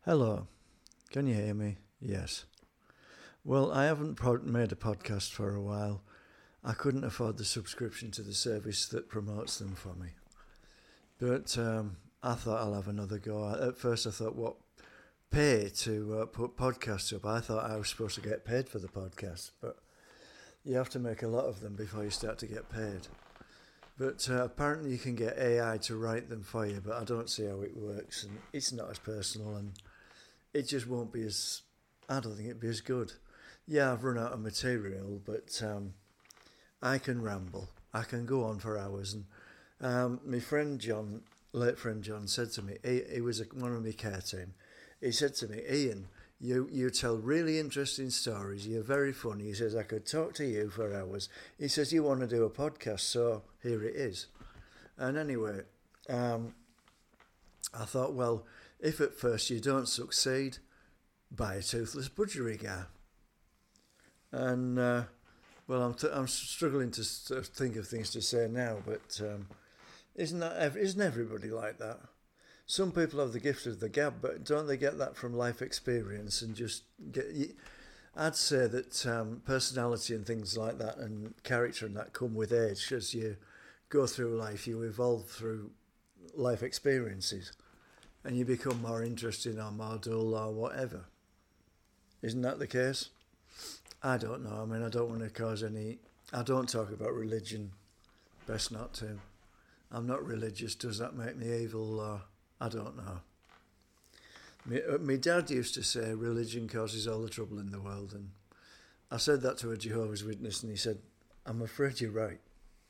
Hello, can you hear me? Yes. Well, I haven't made a podcast for a while. I couldn't afford the subscription to the service that promotes them for me. But I thought I'll have another go. At first I thought, what, pay to put podcasts up? I thought I was supposed to get paid for the podcast, but you have to make a lot of them before you start to get paid. But apparently you can get AI to write them for you, but I don't see how it works, and it's not as personal, and it just won't be as, I don't think it'd be as good. Yeah, I've run out of material, but I can ramble. I can go on for hours. And my friend John, late friend John, said to me, he was one of my care team, he said to me, Ian, you tell really interesting stories, you're very funny. He says, I could talk to you for hours. He says, you want to do a podcast, so here it is. And anyway, I thought, well, if at first you don't succeed, buy a toothless budgerigar. And, well, I'm struggling to think of things to say now, but isn't everybody like that? Some people have the gift of the gab, but don't they get that from life experience and just get... I'd say that personality and things like that and character and that come with age. As you go through life, you evolve through life experiences. And you become more interesting or more dull or whatever. Isn't that the case? I don't know. I mean, I don't want to cause any... I don't talk about religion. Best not to. I'm not religious. Does that make me evil? Or I don't know. My dad used to say religion causes all the trouble in the world. And I said that to a Jehovah's Witness and he said, I'm afraid you're right.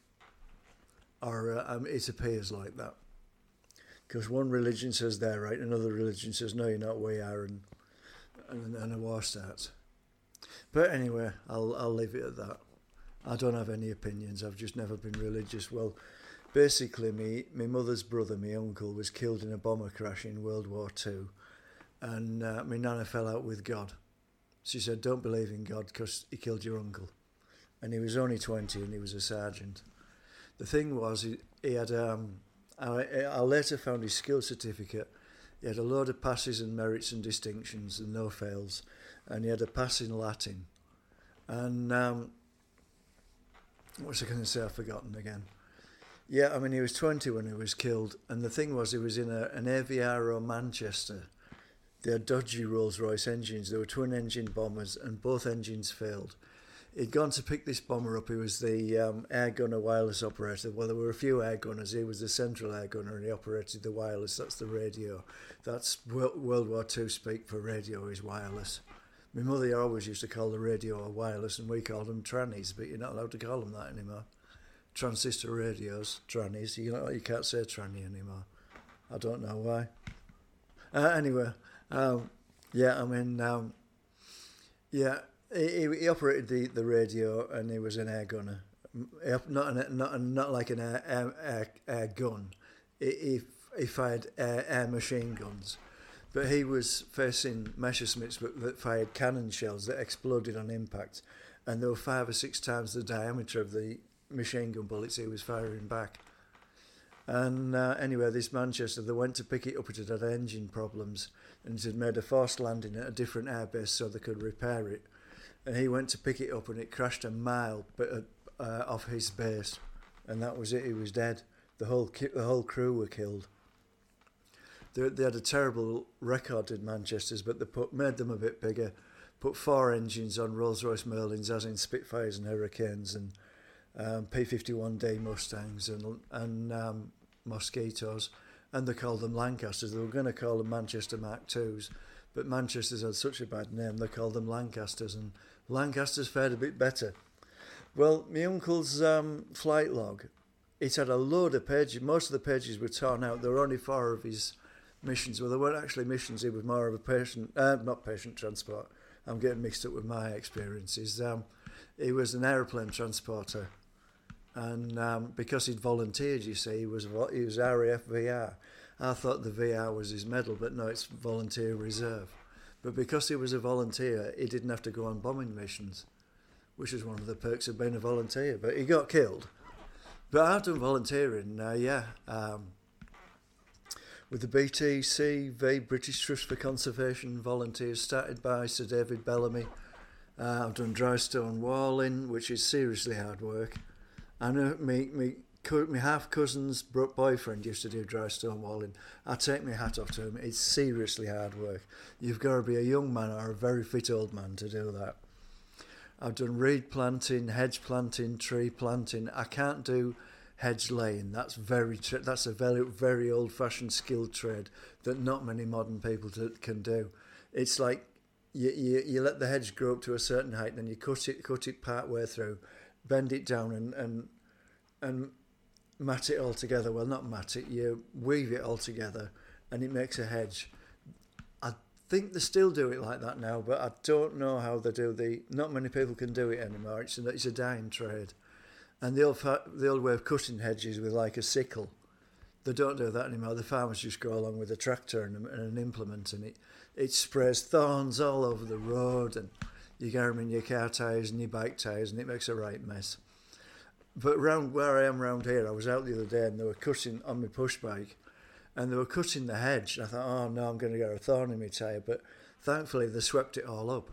Or it appears like that. Because one religion says they're right, another religion says, no, you're not, we are, and a war starts. But anyway, I'll leave it at that. I don't have any opinions, I've just never been religious. Well, basically, my mother's brother, my uncle, was killed in a bomber crash in World War II, and my nana fell out with God. She said, don't believe in God because he killed your uncle. And he was only 20 and he was a sergeant. The thing was, he had... I later found his skill certificate. He had a load of passes and merits and distinctions and no fails. And he had a pass in Latin. And what was I going to say? I've forgotten again. Yeah, I mean, he was 20 when he was killed. And the thing was, he was in an Aviaro Manchester. They had dodgy Rolls-Royce engines. They were twin-engine bombers and both engines failed. He'd gone to pick this bomber up. He was the air gunner wireless operator. Well, there were a few air gunners. He was the central air gunner and he operated the wireless. That's the radio. That's World War II speak for radio is wireless. My mother always used to call the radio a wireless and we called them trannies, but you're not allowed to call them that anymore. Transistor radios, trannies. You can't say tranny anymore. I don't know why. Anyway, yeah, I mean, yeah. He operated the radio and he was an air gunner, not like an air gun. He fired air machine guns, but he was facing Messerschmitts that fired cannon shells that exploded on impact, and they were 5 or 6 times the diameter of the machine gun bullets he was firing back. And anyway, this Manchester, they went to pick it up. It had engine problems, and it had made a forced landing at a different airbase so they could repair it. And he went to pick it up and it crashed a mile off his base. And that was it, he was dead. The whole crew were killed. They had a terrible record in Manchester's, but they made them a bit bigger, put 4 engines on Rolls-Royce Merlins, as in Spitfires and Hurricanes, and P-51D Mustangs and Mosquitoes. And they called them Lancasters. They were going to call them Manchester Mark IIs. But Manchester's had such a bad name, they called them Lancasters, and Lancasters fared a bit better. Well, my uncle's flight log, it had a load of pages. Most of the pages were torn out. There were only 4 of his missions. Well, they weren't actually missions. It was more of a not patient transport. I'm getting mixed up with my experiences. He was an aeroplane transporter, and because he'd volunteered, you see, he was RAF VR. I thought the VR was his medal, but no, it's volunteer reserve. But because he was a volunteer, he didn't have to go on bombing missions, which is one of the perks of being a volunteer. But he got killed. But I've done volunteering, with the BTCV, British Trust for Conservation Volunteers, started by Sir David Bellamy. I've done dry stone walling, which is seriously hard work. I know me half cousin's boyfriend used to do dry stone walling. I take my hat off to him. It's seriously hard work. You've got to be a young man or a very fit old man to do that. I've done reed planting, hedge planting, tree planting. I can't do hedge laying. That's a very old-fashioned skilled trade that not many modern people can do. It's like you let the hedge grow up to a certain height, then you cut it part way through, bend it down and mat it all together. Well, not mat it, you weave it all together and it makes a hedge. I think they still do it like that now, but I don't know how they do. Not many people can do it anymore. It's a dying trade. And the old way of cutting hedges with like a sickle, they don't do that anymore. The farmers just go along with a tractor and an implement, and it sprays thorns all over the road, and you get them in your car tyres and your bike tyres, and it makes a right mess. But round where I am round here, I was out the other day and they were cutting on my push bike, and they were cutting the hedge. And I thought, oh no, I'm going to get a thorn in my tyre, but thankfully they swept it all up.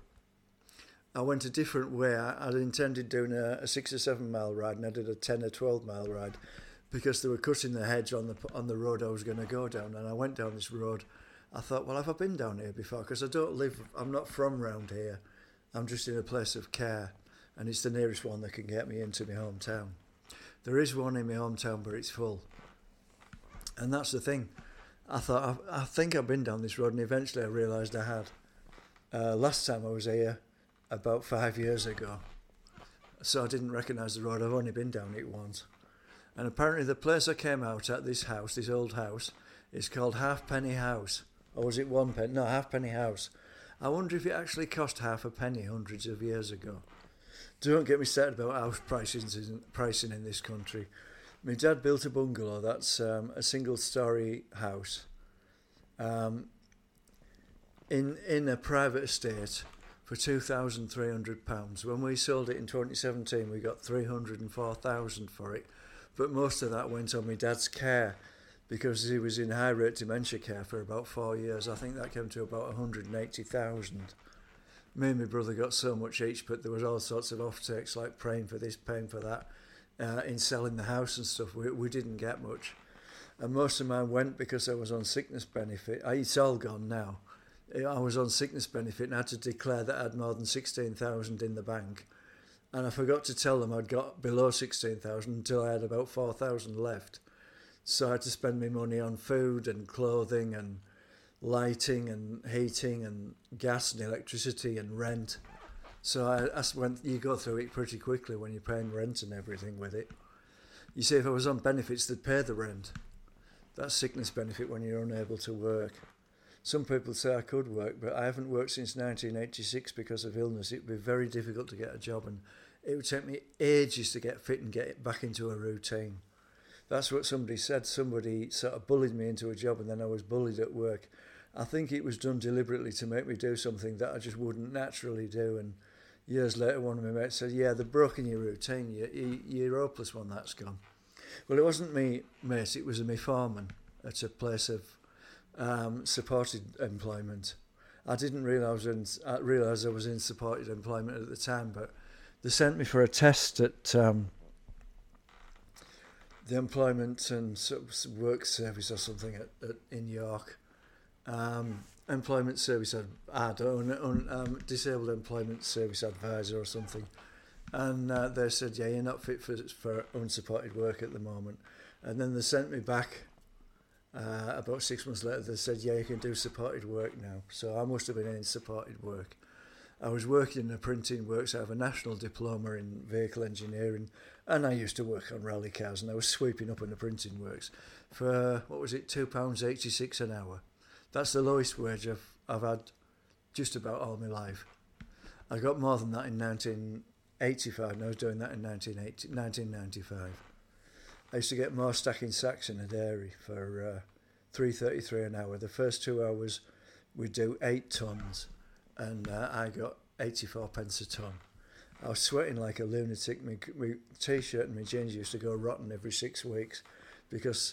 I went a different way. I'd intended doing a 6 or 7 mile ride, and I did a 10 or 12 mile ride because they were cutting the hedge on the road I was going to go down. And I went down this road. I thought, well, have I been down here before? Because I'm not from round here. I'm just in a place of care, and it's the nearest one that can get me into my hometown. There is one in my hometown, but it's full. And that's the thing. I thought, I think I've been down this road, and eventually I realised I had. Last time I was here, about 5 years ago, so I didn't recognise the road. I've only been down it once. And apparently the place I came out at, this old house, is called Halfpenny House. Or was it 1 penny? No, Halfpenny House. I wonder if it actually cost half a penny hundreds of years ago. Don't get me started about house pricing in this country. My dad built a bungalow, that's a single-storey house, in a private estate, for £2,300. When we sold it in 2017, we got $304,000 for it, but most of that went on my dad's care because he was in high rate dementia care for about 4 years. I think that came to about $180,000. Me and my brother got so much each, but there was all sorts of off-takes like paying for this, paying for that, in selling the house and stuff. We didn't get much, and most of mine went because I was on sickness benefit. It's all gone now. I was on sickness benefit and I had to declare that I had more than 16,000 in the bank, and I forgot to tell them I'd got below 16,000 until I had about 4,000 left. So I had to spend my money on food and clothing and lighting and heating and gas and electricity and rent. So you go through it pretty quickly when you're paying rent and everything with it. You see, if I was on benefits, they'd pay the rent. That's sickness benefit when you're unable to work. Some people say I could work, but I haven't worked since 1986 because of illness. It would be very difficult to get a job, and it would take me ages to get fit and get back into a routine. That's what somebody said. Somebody sort of bullied me into a job, and then I was bullied at work. I think it was done deliberately to make me do something that I just wouldn't naturally do. And years later, one of my mates said, yeah, they've broken your routine. You're hopeless when that's gone. Well, it wasn't me, mate. It was my foreman at a place of supported employment. I didn't realise I was in supported employment at the time, but they sent me for a test at the Employment and Work Service or something in York. Employment Service Disabled Employment Service Advisor or something, and they said, yeah, you're not fit for unsupported work at the moment. And then they sent me back. About 6 months later, they said, yeah, you can do supported work now. So I must have been in supported work. I was working in a printing works. I have a national diploma in vehicle engineering, and I used to work on rally cars, and I was sweeping up in the printing works for, £2.86 an hour. That's the lowest wage I've had just about all my life. I got more than that in 1985, and I was doing that in 1995. I used to get more stacking sacks in a dairy for $3.33 an hour. The first 2 hours we'd do 8 tons, and I got 84 pence a ton. I was sweating like a lunatic. My t-shirt and my jeans used to go rotten every 6 weeks because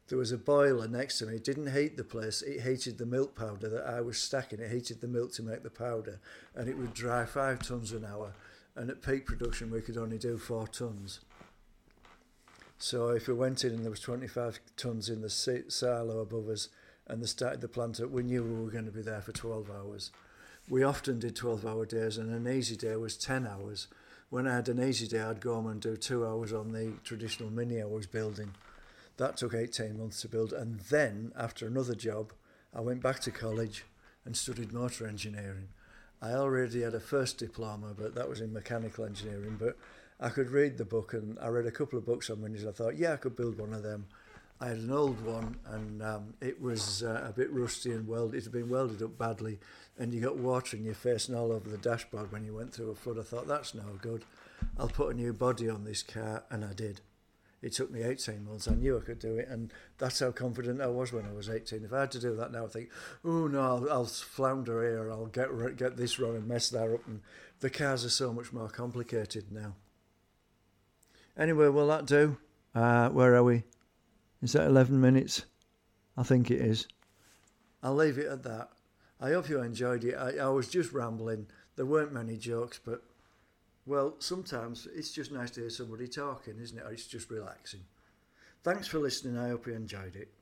there was a boiler next to me. It didn't heat the place, it heated the milk powder that I was stacking. It heated the milk to make the powder, and it would dry 5 tonnes an hour. And at peak production, we could only do 4 tonnes. So if we went in and there was 25 tonnes in the silo above us, and they started the plant up, we knew we were going to be there for 12 hours. We often did 12-hour days, and an easy day was 10 hours. When I had an easy day, I'd go home and do 2 hours on the traditional Mini I was building. That took 18 months to build, and then, after another job, I went back to college and studied motor engineering. I already had a first diploma, but that was in mechanical engineering, but I could read the book, and I read a couple of books on Minis. I thought, yeah, I could build one of them. I had an old one, and it was a bit rusty and it had been welded up badly, and you got water in your face and all over the dashboard when you went through a flood. I thought, that's no good. I'll put a new body on this car, and I did. It took me 18 months. I knew I could do it, and that's how confident I was when I was 18. If I had to do that now, I think, oh no, I'll flounder here, I'll get this wrong and mess that up, and the cars are so much more complicated now. Anyway, will that do? Where are we? Is that 11 minutes? I think it is. I'll leave it at that. I hope you enjoyed it. I was just rambling. There weren't many jokes, but, well, sometimes it's just nice to hear somebody talking, isn't it? Or it's just relaxing. Thanks for listening. I hope you enjoyed it.